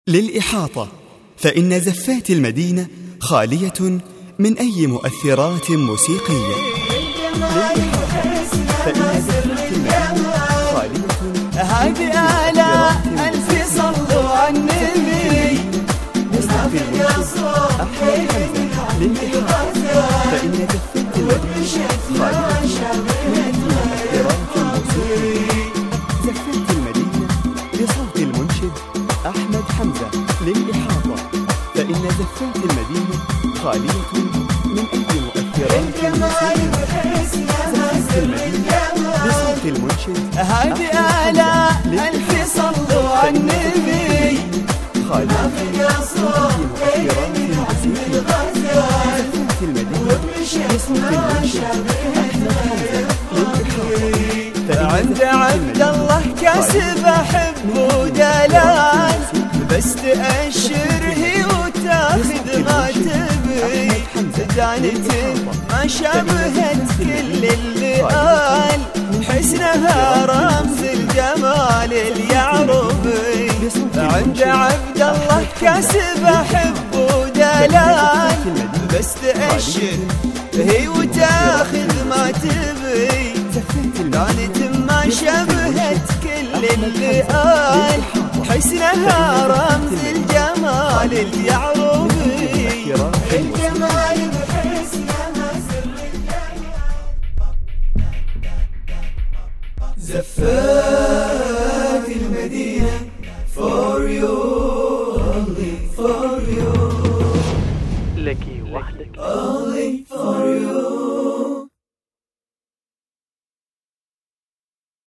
للإحاطة، فإن زفات المدينة خالية من أي مؤثرات موسيقية. للإحاطة، فإن زفات المدينة خالية هذه آلاء ألف صلوا على النبي. أحمد حمزة للإحاطة، فإن زفات المدينة خالية من أي مؤثرات موسيقية. زفات المدينة بصوت المنشد أحمد حمزة للإحاطة، فإن زفات المدينة خالية من أي مؤثرات موسيقية. زفات المدينة بصوت المنشد هذه آلاء ألف صلوا على النبي. خالية من أي مؤثرات موسيقية. زفات المدينة بصوت المنشد أحمد حمزة للإحاطة، عند عبد الله كاسب أحب ودلال، بس تأشر هي وتاخذ ما تبي. دانت ما شابهت كل اللي قال، حسنها رمز الجمال اليعربي. عند عبد الله كاسب أحب ودلال، بس تأشر هي وتاخذ ما تبي. دانت ما شبهت كل اللي قال، حسنها رمز الجمال اليعربي. الجمال بحسنها سر. زفاف